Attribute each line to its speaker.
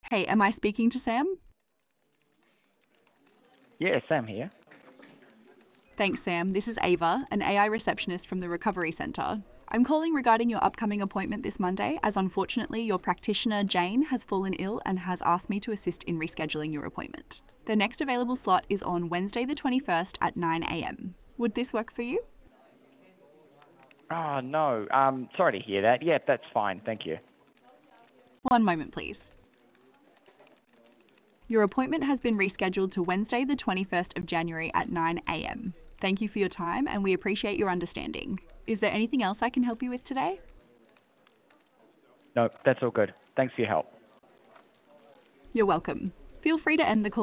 Speaker 1: Hey, am I speaking to Sam?
Speaker 2: Yeah, Sam here.
Speaker 1: Thanks, Sam. This is Ava, an AI receptionist from the Recovery Centre. I'm calling regarding your upcoming appointment this Monday, as unfortunately your practitioner, Jane, has fallen ill and has asked me to assist in rescheduling your appointment. The next available slot is on Wednesday, the 21st at 9 a.m. Would this work for you?
Speaker 2: Oh, no. Sorry to hear that. Yeah, that's fine. Thank you.
Speaker 1: One moment, please. Your appointment has been rescheduled to Wednesday, the 21st of January at 9 a.m. Thank you for your time and we appreciate your understanding. Is there anything else I can help you with today?
Speaker 2: No, that's all good. Thanks for your help.
Speaker 1: You're welcome. Feel free to end the call